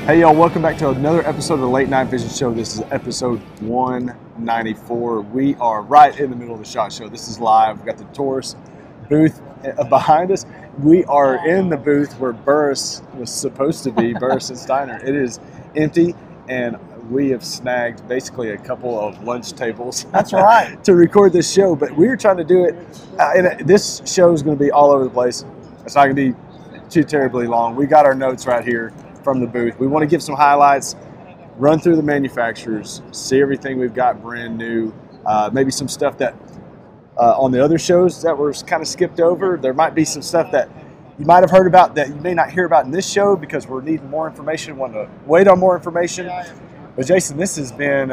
Hey y'all, welcome back to another episode of the Late Night Vision Show. This is episode 194. We are right in the middle of the SHOT Show. This is live. We've got the Taurus booth behind us. We are in the booth where Burris was supposed to be, Burris and Steiner. It is empty, and we have snagged basically a couple of lunch tables. That's right. to record this show, but we're trying to do it. And this show is going to be all over the place. It's not going to be too terribly long. We got our notes right here from the booth. We want to give some highlights, run through the manufacturers, see everything we've got brand new, maybe some stuff that on the other shows that were kind of skipped over. There might be some stuff that you might have heard about that you may not hear about in this show because we're needing more information, want to wait on more information. But Jason, this has been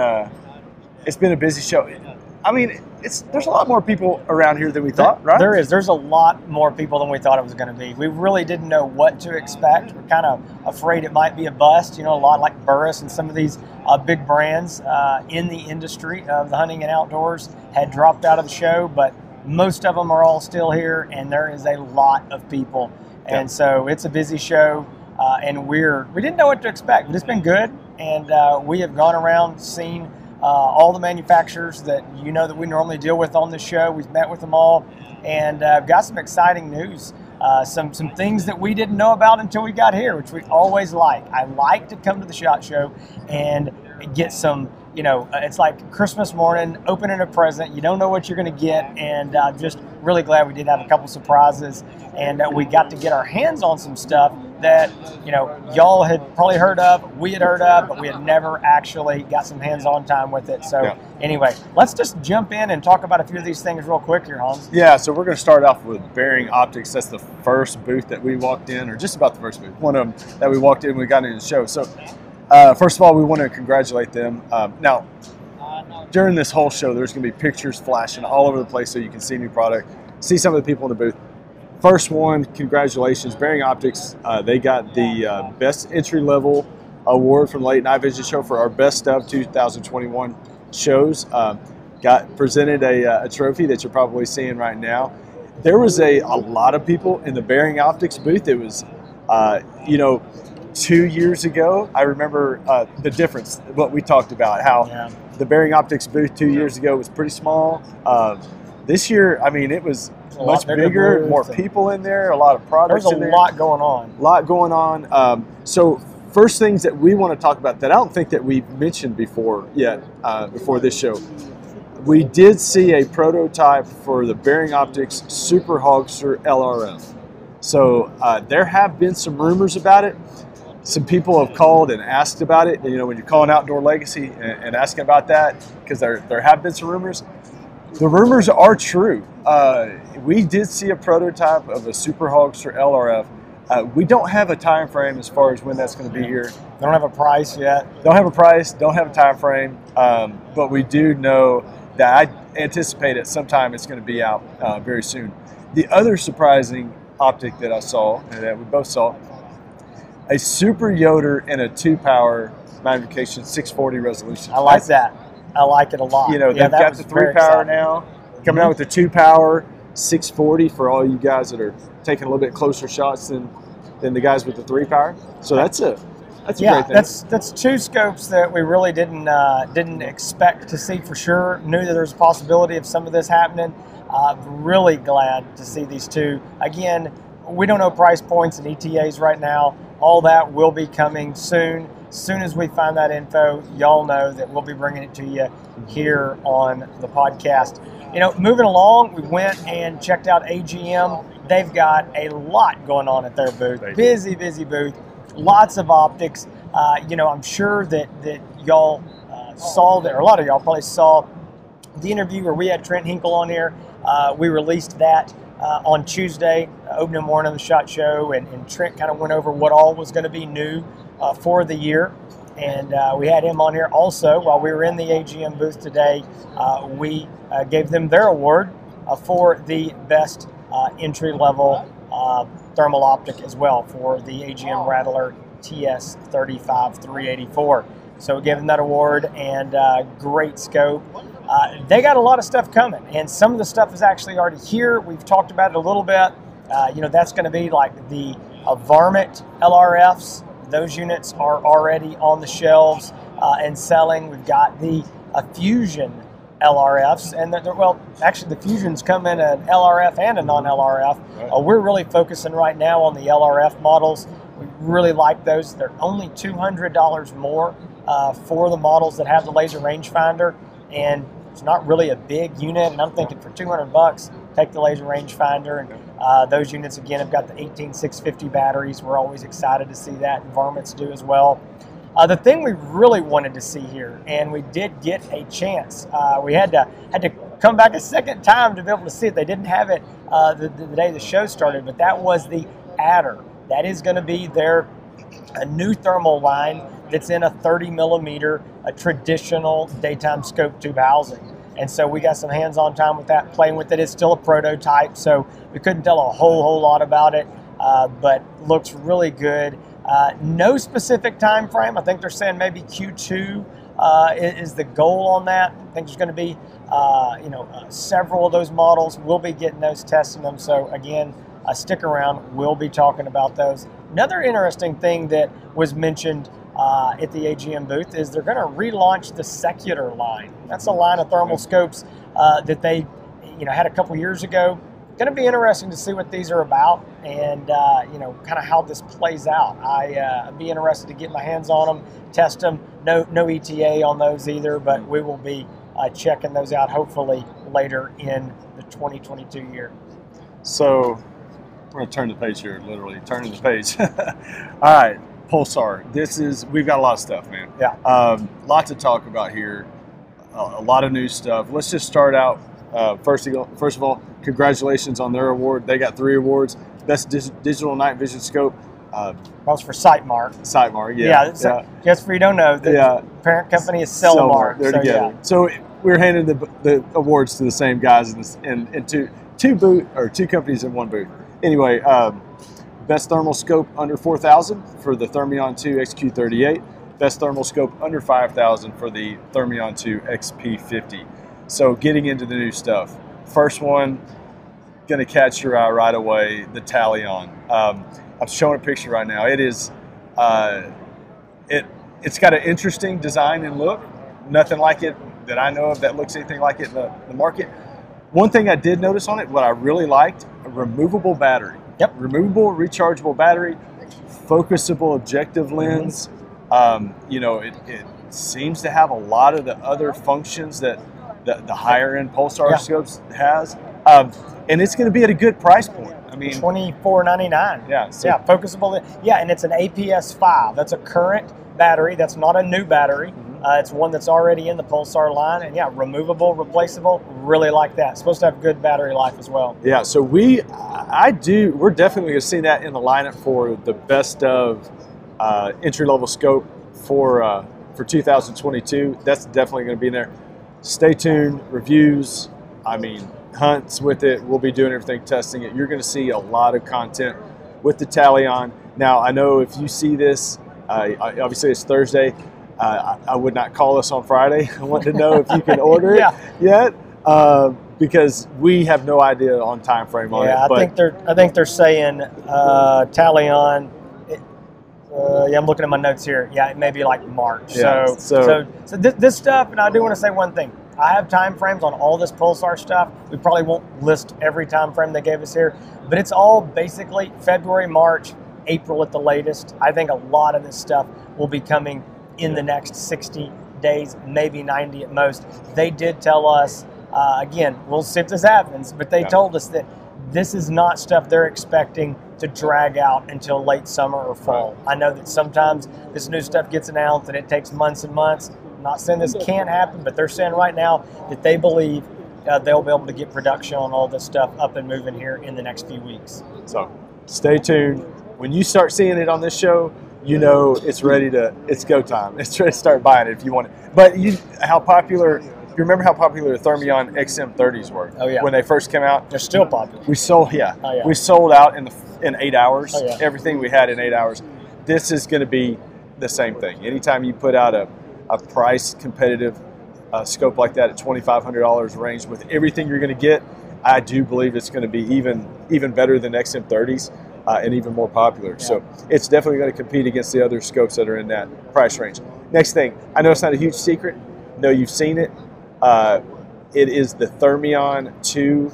it's been a busy show. I mean, there's a lot more people around here than we thought, right? There is. There's a lot more people than we thought it was going to be. We really didn't know what to expect. We're kind of afraid it might be a bust. You know, a lot like Burris and some of these big brands in the industry of the hunting and outdoors had dropped out of the show, but most of them are all still here, and there is a lot of people. Yeah. And so it's a busy show, and we didn't know what to expect, but it's been good, and we have gone around, seen all the manufacturers that you know that we normally deal with on the show. We've met with them all, and got some exciting news. Some things that we didn't know about until we got here, which we always like. I like to come to the SHOT Show and get some, you know, it's like Christmas morning, opening a present. You don't know what you're going to get, and I'm just really glad we did have a couple surprises, and we got to get our hands on some stuff that, you know, y'all had probably heard of, we had heard of, but we had never actually got some hands-on time with it. So Anyway, let's just jump in and talk about a few of these things real quick here, Hans. Yeah, so we're going to start off with Bearing Optics. That's the first booth that we walked in, or just about the first booth, one of them that we walked in and we got into the show. So first of all, we want to congratulate them. Now, during this whole show, there's going to be pictures flashing all over the place so you can see new product, see some of the people in the booth. First one, congratulations, Bearing Optics. They got the Best Entry Level Award from the Late Night Vision Show for our Best of 2021 shows. Got presented a trophy that you're probably seeing right now. There was a lot of people in the Bearing Optics booth. It was, 2 years ago, I remember the difference, what we talked about, how the Bearing Optics booth 2 years ago was pretty small. This year, I mean, it was much bigger, more people in there, a lot of products in there. There's a lot going on. A lot going on. So first things that we want to talk about that I don't think that we've mentioned before yet, before this show. We did see a prototype for the Bearing Optics Super Hogster LRF. So there have been some rumors about it. Some people have called and asked about it. You know, when you're calling Outdoor Legacy and asking about that, because there have been some rumors. The rumors are true. We did see a prototype of a Super Hogster LRF. We don't have a time frame as far as when that's going to be here. Don't have a price yet. Don't have a price, don't have a time frame, but we do know that I anticipate at some time it's going to be out very soon. The other surprising optic that I saw, and that we both saw, a Super Yoder and a 2-power magnification 640 resolution. I like that. I like it a lot. You know, they've got the 3-power now, coming out with the 2-power 640 for all you guys that are taking a little bit closer shots than the guys with the 3-power. So that's a great thing. That's two scopes that we really didn't expect to see for sure. Knew that there was a possibility of some of this happening. Really glad to see these two. Again, we don't know price points and ETAs right now. All that will be coming soon. As soon as we find that info, y'all know that we'll be bringing it to you here on the podcast. You know, moving along, we went and checked out AGM. They've got a lot going on at their booth. Busy booth. Lots of optics. I'm sure that y'all saw that, or a lot of y'all probably saw the interview where we had Trent Hinkle on here. We released that on Tuesday, opening morning of the SHOT Show, and Trent kind of went over what all was going to be new for the year. And we had him on here also while we were in the AGM booth today. We gave them their award for the best entry-level thermal optic as well for the AGM Rattler TS35 384. So we gave them that award, and great scope. They got a lot of stuff coming, and some of the stuff is actually already here. We've talked about it a little bit. That's going to be like the Varmint LRFs, Those units are already on the shelves and selling. We've got the Fusion LRFs, and well, actually the Fusions come in an LRF and a non-LRF. Right. We're really focusing right now on the LRF models. We really like those. They're only $200 more for the models that have the laser rangefinder, and it's not really a big unit. And I'm thinking for $200, take the laser rangefinder. And those units again have got the 18650 batteries. We're always excited to see that, and varmints do as well. The thing we really wanted to see here, and we did get a chance, we had to come back a second time to be able to see it. They didn't have it the day the show started, but that was the Adder. That is going to be a new thermal line that's in a 30 millimeter, a traditional daytime scope tube housing. And so we got some hands-on time with that, playing with it. It's still a prototype, so we couldn't tell a whole lot about it, but looks really good. No specific time frame. I think they're saying maybe Q2 is the goal on that. I think there's going to be several of those models. We'll be getting those, testing them. So again, stick around. We'll be talking about those. Another interesting thing that was mentioned at the AGM booth is they're going to relaunch the Secular line. That's a line of thermal scopes that they had a couple years ago. Going to be interesting to see what these are about, and kind of how this plays out. I'd be interested to get my hands on them, test them. No ETA on those either, but we will be checking those out hopefully later in the 2022 year. So we're going to turn the page here, literally turning the page. All right, Pulsar. We've got a lot of stuff, man. Yeah. Lot to talk about here. A lot of new stuff. Let's just start out. First of all, congratulations on their award. They got 3 awards. Best digital night vision scope. That was for Sightmark. Sightmark, yeah. Just for you don't know, the parent company is Cellmark. They're together. Yeah. So we're handing the awards to the same guys in two companies in one booth. Anyway, best thermal scope under 4,000 for the Thermion 2 XQ38. Best thermal scope under 5,000 for the Thermion 2 XP50. So getting into the new stuff. First one, going to catch your eye right away, the Talion. I'm showing a picture right now. It is, it's got an interesting design and look. Nothing like it that I know of that looks anything like it in the market. One thing I did notice on it, what I really liked, a removable battery. Yep. Removable, rechargeable battery, focusable objective lens. It seems to have a lot of the other functions that the higher end Pulsar scopes has, and it's going to be at a good price point. I mean, $24.99. Yeah, focusable. Yeah, and it's an APS-5. That's a current battery. That's not a new battery. It's one that's already in the Pulsar line, and removable, replaceable. Really like that. It's supposed to have good battery life as well. Yeah, so we're definitely going to see that in the lineup for the best of entry level scope for 2022. That's definitely going to be in there. Stay tuned. Reviews. Hunts with it. We'll be doing everything, testing it. You're going to see a lot of content with the Talion. Now, I know if you see this, obviously it's Thursday. I would not call us on Friday. I want to know if you can order it yet, because we have no idea on time frame on it. I think they're saying Talion. I'm looking at my notes here. Yeah, it may be like March. Yeah, so this stuff, and I do want to say one thing. I have time frames on all this Pulsar stuff. We probably won't list every time frame they gave us here, but it's all basically February, March, April at the latest. I think a lot of this stuff will be coming in the next 60 days, maybe 90 at most. They did tell us, again, we'll see if this happens, but they told us that this is not stuff they're expecting to drag out until late summer or fall. I know that sometimes this new stuff gets announced and it takes months and months. I'm not saying this can't happen, but they're saying right now that they believe they'll be able to get production on all this stuff up and moving here in the next few weeks. So stay tuned. When you start seeing it on this show, you know it's go time. It's ready to start buying it if you want it. But you remember how popular the Thermion XM30s were? Oh yeah. When they first came out, they're still popular. We sold we sold out in 8 hours. Oh, yeah. Everything we had in 8 hours. This is going to be the same thing. Anytime you put out a price competitive scope like that at $2,500 range with everything you're going to get, I do believe it's going to be even better than XM30s. and even more popular. So it's definitely going to compete against the other scopes that are in that price range. Next thing, I know it's not a huge secret. No, you've seen it. It is the Thermion 2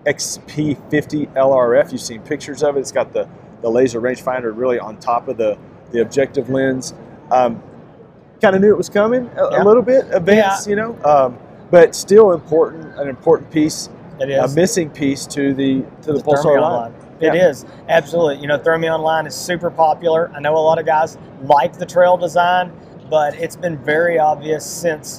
XP50 LRF. You've seen pictures of it. It's got the laser rangefinder really on top of the objective lens. Kind of knew it was coming a little bit, advanced, you know, but still an important piece. It is a missing piece to the Pulsar line. It is, absolutely. You know, Thermion line is super popular. I know a lot of guys like the trail design, but it's been very obvious since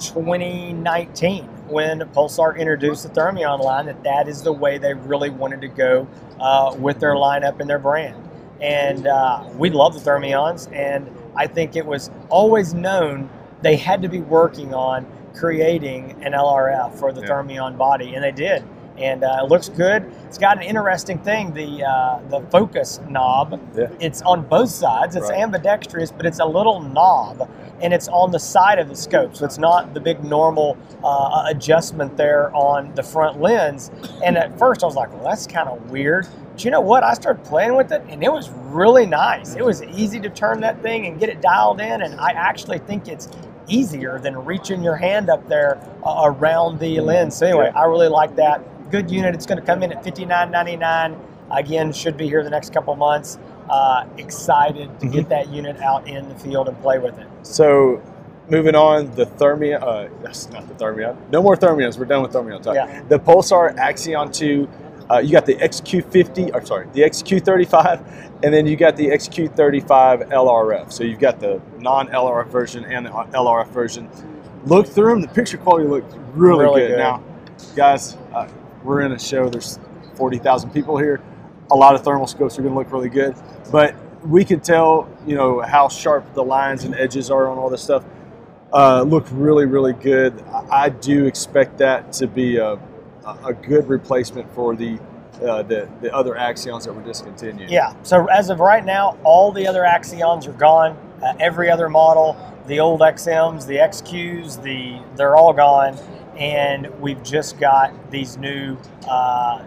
2019 when Pulsar introduced the Thermion line that is the way they really wanted to go with their lineup and their brand. And we love the Thermions, and I think it was always known they had to be working on creating an LRF for the Thermion body, and they did. And it looks good. It's got an interesting thing, the focus knob. It's on both sides. It's ambidextrous, but it's a little knob, and it's on the side of the scope. So it's not the big normal adjustment there on the front lens. And at first I was like, well, that's kind of weird. But you know what? I started playing with it, and it was really nice. It was easy to turn that thing and get it dialed in, and I actually think it's easier than reaching your hand up there around the lens. So anyway, I really like that. Good unit. It's going to come in at $59.99. Again, should be here the next couple months. Excited to get that unit out in the field and play with it. So, moving on, the Thermion. That's not the Thermion. No more Thermions. We're done with Thermion talk. The Pulsar Axion 2. You got the XQ50. Or sorry, the XQ35, and then you got the XQ35 LRF. So you've got the non-LRF version and the LRF version. Look through them. The picture quality looks really good. Now, guys. We're in a show, there's 40,000 people here. A lot of thermal scopes are going to look really good, but we can tell, you know, how sharp the lines and edges are on all this stuff. Look really, really good. I do expect that to be a good replacement for the other Axions that were discontinued. Yeah, so as of right now, all the other Axions are gone. Every other model, the old XMs, the XQs, they're all gone. And we've just got these new the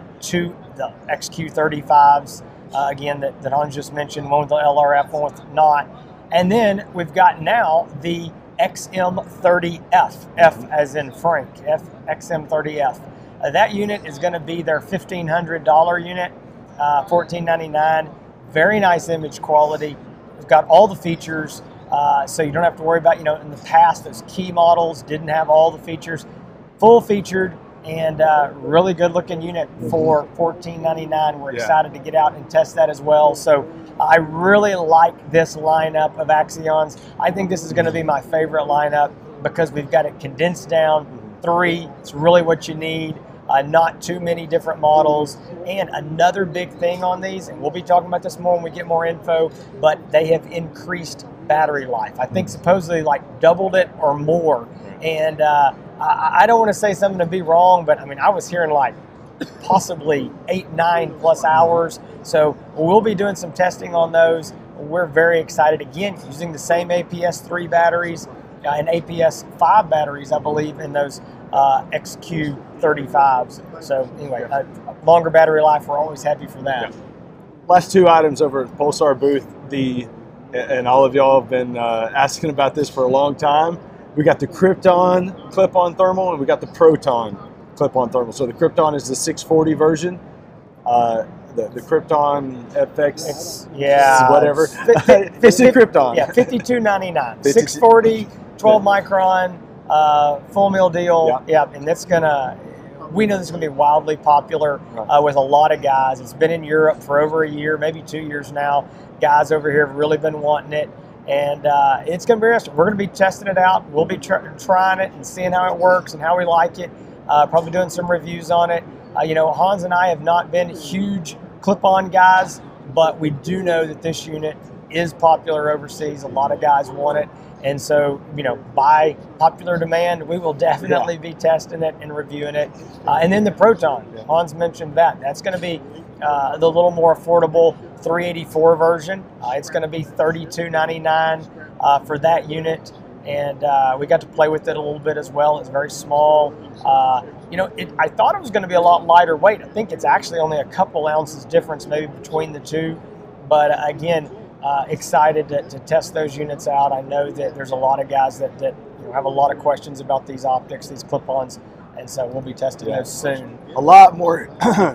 XQ35s, again, that Hans just mentioned, one with the LRF, one with not. And then we've got now the XM30F, F as in Frank, XM30F. That unit is going to be their $1,500 unit, $1,499. Very nice image quality. It's got all the features, so you don't have to worry about, you know, in the past, those key models didn't have all the features. Full featured and really good looking unit for $14.99. We're excited to get out and test that as well. So I really like this lineup of Axions. I think this is going to be my favorite lineup because we've got it condensed down. 3, it's really what you need. Not too many different models. And another big thing on these, and we'll be talking about this more when we get more info, but they have increased battery life. I think supposedly like doubled it or more. And I don't want to say something to be wrong, but I mean, I was hearing like possibly 8-9+ hours. So we'll be doing some testing on those. We're very excited, again, using the same APS-3 batteries and APS-5 batteries, I believe, in those XQ35s. So anyway, longer battery life, we're always happy for that. Last 2 items over at the Pulsar booth, and all of y'all have been asking about this for a long time. We got the Krypton clip-on thermal, and we got the Proton clip-on thermal. So the Krypton is the 640 version. The Krypton FX, whatever. It's the Krypton. Yeah, $52.99. 640, 12 micron, full meal deal. Yeah, and that's we know this is gonna be wildly popular with a lot of guys. It's been in Europe for over a year, maybe 2 years now. Guys over here have really been wanting it. And it's going to be interesting. We're going to be testing it out. We'll be trying it and seeing how it works and how we like it. Probably doing some reviews on it. You know, Hans and I have not been huge clip-on guys, but we do know that this unit is popular overseas. A lot of guys want it. And so, you know, by popular demand, we will definitely be testing it and reviewing it. And then the Proton, Hans mentioned that. That's going to be the little more affordable 384 version. It's going to be $32.99 for that unit. and we got to play with it a little bit as well. It's very small. I thought it was going to be a lot lighter weight. I think it's actually only a couple ounces difference maybe between the two. But again, excited to test those units out. I know that there's a lot of guys that have a lot of questions about these optics, these clip-ons, and so we'll be testing those soon. A lot more,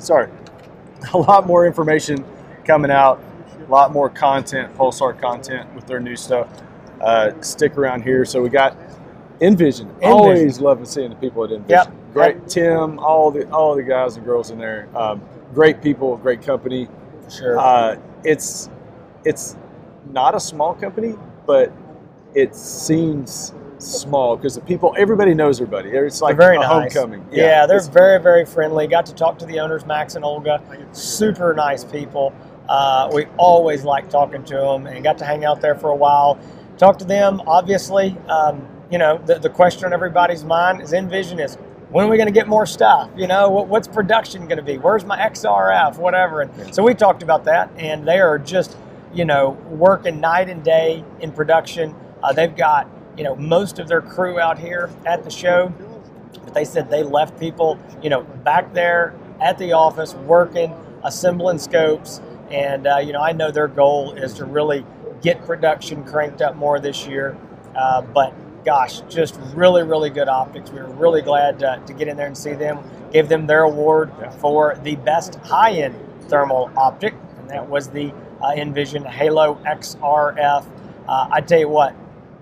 a lot more information coming out, a lot more content, Pulsar content with their new stuff. Stick around here. So we got Envision. Always loving seeing the people at Envision. Yep. Great, Tim, all the guys and girls in there. Great people, great company. Sure. It's not a small company, but it seems small because the people, everybody knows everybody. It's like very a nice. homecoming. Yeah, they're very, very friendly. Got to talk to the owners, Max and Olga. Super nice people. We always like talking to them, and got to hang out there for a while. Talk to them. Obviously, the question on everybody's mind is Envision is, when are we going to get more stuff? What's production going to be? Where's my XRF? Whatever. And so we talked about that, and they are just, working night and day in production. They've got, most of their crew out here at the show, but they said they left people, back there at the office working, assembling scopes. And, I know their goal is to really get production cranked up more this year. But gosh, just really, really good optics. We were really glad to get in there and see them. Gave them their award for the best high-end thermal optic, and that was the Envision Halo XRF. I tell you what,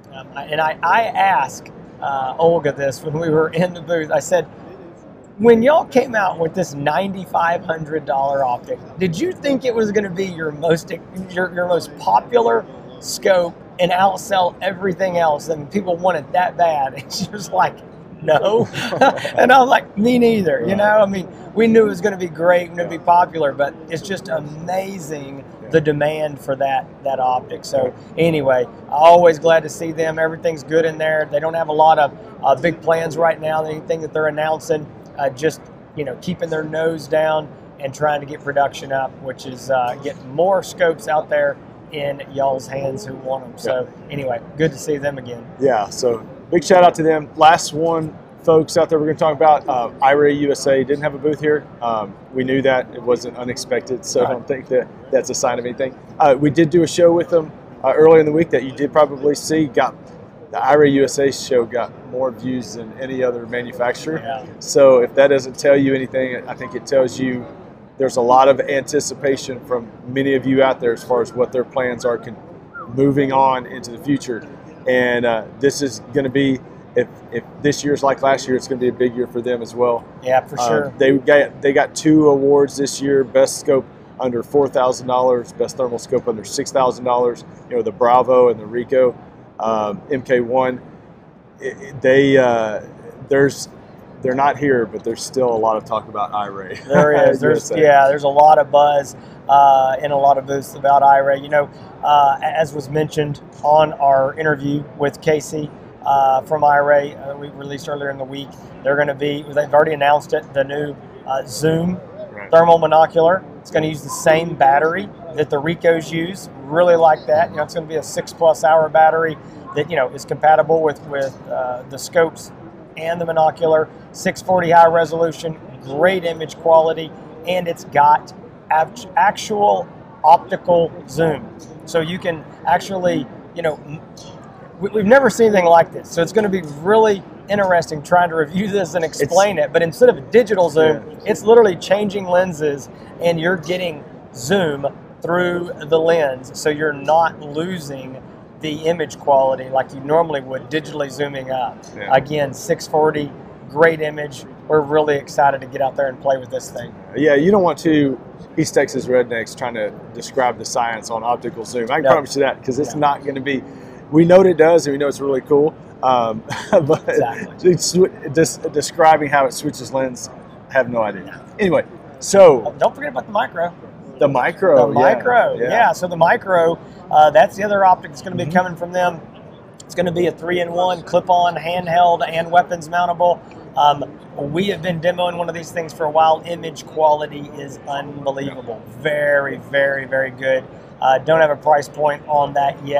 I asked Olga this when we were in the booth. I said, when y'all came out with this $9,500 optic, did you think it was going to be your most popular scope and outsell everything else? I mean, people want it that bad. And she was like, no. And I was like, me neither. I mean, we knew it was going to be great and it would be popular, but it's just amazing the demand for that optic. So anyway, always glad to see them. Everything's good in there. They don't have a lot of big plans right now. Anything that they're announcing, just keeping their nose down and trying to get production up, which is get more scopes out there in y'all's hands who want them. So anyway, good to see them again. Yeah, so big shout out to them. Last one, folks out there we're going to talk about, iRay USA didn't have a booth here. We knew that. It wasn't unexpected, so I don't think that's a sign of anything. We did do a show with them earlier in the week that you did probably see. The iRay USA show got more views than any other manufacturer. Yeah. So if that doesn't tell you anything, I think it tells you there's a lot of anticipation from many of you out there as far as what their plans are moving on into the future. And this is going to be, if this year's like last year, it's going to be a big year for them as well. Yeah, for sure. They got 2 awards this year: best scope under $4,000, best thermal scope under $6,000. The Bravo and the Rico. MK1, they're not here, but there's still a lot of talk about iRay. There is. There's a lot of buzz in a lot of booths about iRay. As was mentioned on our interview with Casey from iRay, we released earlier in the week, they've already announced it, the new Zoom thermal monocular. It's going to use the same battery that the Ricos use. Really like that. It's going to be a 6+ hour battery that is compatible with the scopes and the monocular. 640 high resolution, great image quality, and it's got actual optical zoom. So you can actually, we've never seen anything like this. So it's going to be really interesting trying to review this and explain it. But instead of a digital zoom, it's literally changing lenses, and you're getting zoom through the lens, so you're not losing the image quality like you normally would digitally zooming up. Yeah. Again, 640, great image. We're really excited to get out there and play with this thing. Yeah, you don't want to East Texas rednecks trying to describe the science on optical zoom. I can promise you that, because it's not going to be. We know what it does, and we know it's really cool. But just describing how it switches lens, I have no idea. Anyway, so don't forget about the micro. The micro. Yeah. So the micro, that's the other optic that's going to be coming from them. It's going to be a 3-in-1 clip-on, handheld, and weapons mountable. We have been demoing one of these things for a while. Image quality is unbelievable. Very, very, very good. Don't have a price point on that yet.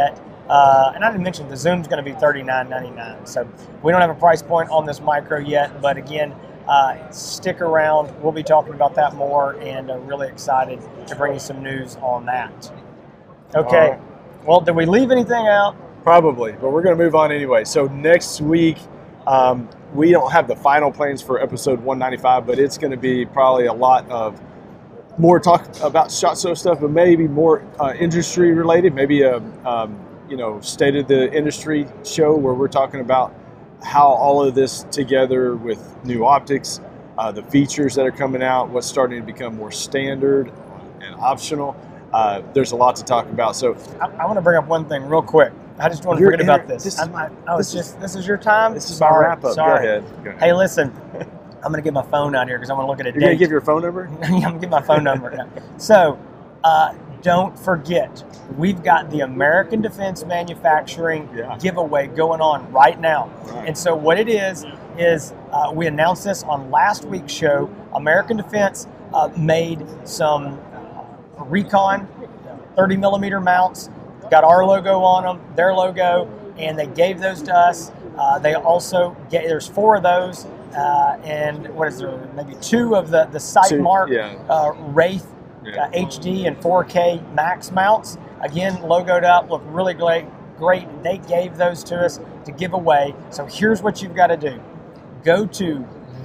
And I didn't mention the Zoom's going to be $39.99. So we don't have a price point on this micro yet, but again, stick around. We'll be talking about that more, and really excited to bring you some news on that. Okay. Well, did we leave anything out? Probably, but we're going to move on anyway. So next week, we don't have the final plans for episode 195, but it's going to be probably a lot of more talk about SHOT Show stuff, but maybe more industry related, maybe a state of the industry show where we're talking about how all of this together with new optics, the features that are coming out, what's starting to become more standard and optional. There's a lot to talk about. So I want to bring up one thing real quick. I just want to forget about this. This is your time? This is my wrap up. Sorry. Go ahead. Hey, listen, I'm going to get my phone out here because I want to look at a date. You're going to give your phone number? I'm going to give my phone number. Yeah. So don't forget, we've got the American Defense Manufacturing giveaway going on right now. Right. And so what it is we announced this on last week's show. American Defense made some Recon 30 millimeter mounts, got our logo on them, their logo, and they gave those to us. They also there's 4 of those, and what is there? Maybe 2 of the Sightmark Wraith HD and 4K Max mounts. Again, logoed up, look really great. They gave those to us to give away. So here's what you've got to do: go to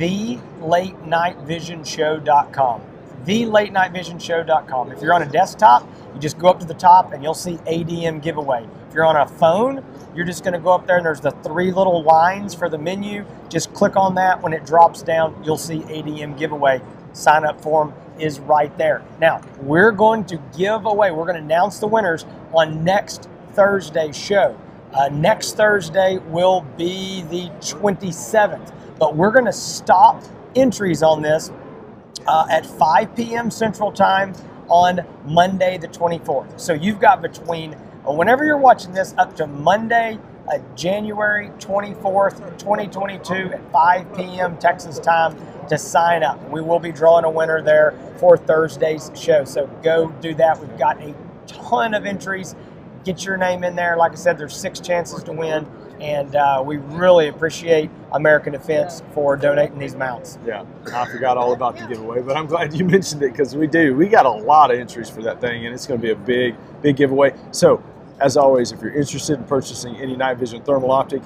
theLateNightVisionShow.com. theLateNightVisionShow.com. If you're on a desktop, you just go up to the top and you'll see ADM giveaway. If you're on a phone, you're just going to go up there and there's the 3 little lines for the menu. Just click on that. When it drops down, you'll see ADM giveaway. Sign up form is right there. Now, we're going to give away, we're going to announce the winners on next Thursday's show. Next Thursday will be the 27th, but we're going to stop entries on this at 5 p.m. Central Time on Monday the 24th. So you've got between, whenever you're watching this, up to Monday, January 24th, 2022 at 5 p.m. Texas time to sign up. We will be drawing a winner there for Thursday's show. So go do that. We've got a ton of entries. Get your name in there. Like I said, there's 6 chances to win. And we really appreciate American Defense for donating these mounts. Yeah, I forgot all about the giveaway, but I'm glad you mentioned it because we do. We got a lot of entries for that thing, and it's going to be a big, big giveaway. So, as always, if you're interested in purchasing any night vision thermal optic,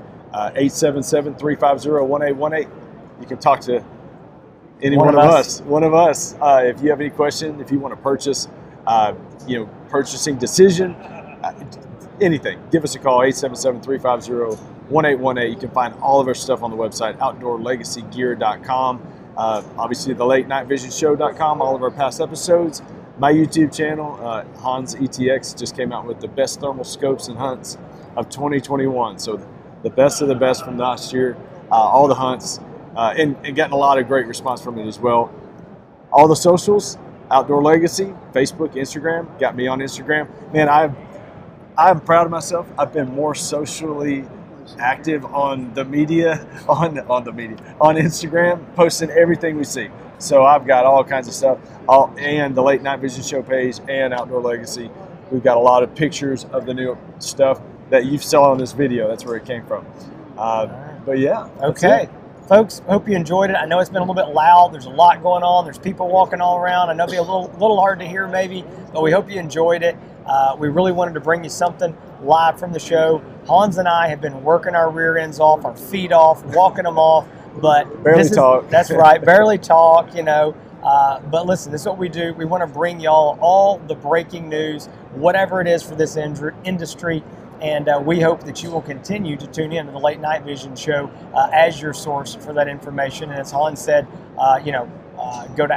877-350-1818. You can talk to any one of us. One of us. If you have any question, if you want to purchase, purchasing decision, anything, give us a call, 877-350-1818. You can find all of our stuff on the website, outdoorlegacygear.com. Obviously, the latenightvision.show.com, all of our past episodes. My YouTube channel, Hans ETX, just came out with the best thermal scopes and hunts of 2021. So the best of the best from last year, all the hunts, and getting a lot of great response from it as well. All the socials, Outdoor Legacy, Facebook, Instagram, got me on Instagram. Man, I'm proud of myself. I've been more socially active on the media, on Instagram, posting everything we see. So I've got all kinds of stuff, and the Late Night Vision Show page and Outdoor Legacy. We've got a lot of pictures of the new stuff that you saw in this video. That's where it came from. But yeah. Okay. Folks, hope you enjoyed it. I know it's been a little bit loud. There's a lot going on. There's people walking all around. I know it'll be a little hard to hear maybe, but we hope you enjoyed it. We really wanted to bring you something live from the show. Hans and I have been working our rear ends off, our feet off, walking them off, but barely talk. That's right, barely talk, But listen, this is what we do. We want to bring y'all all the breaking news, whatever it is for this industry. And we hope that you will continue to tune in to the Late Night Vision Show as your source for that information. And as Hans said, go to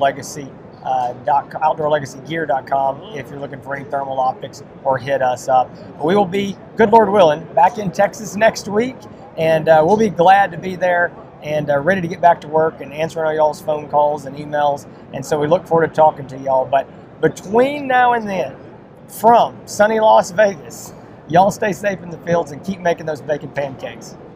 outdoorlegacygear.com if you're looking for any thermal optics, or hit us up. We will be, good Lord willing, back in Texas next week, and we'll be glad to be there and ready to get back to work and answering all y'all's phone calls and emails. And so we look forward to talking to y'all. But between now and then, from sunny Las Vegas, y'all stay safe in the fields and keep making those bacon pancakes.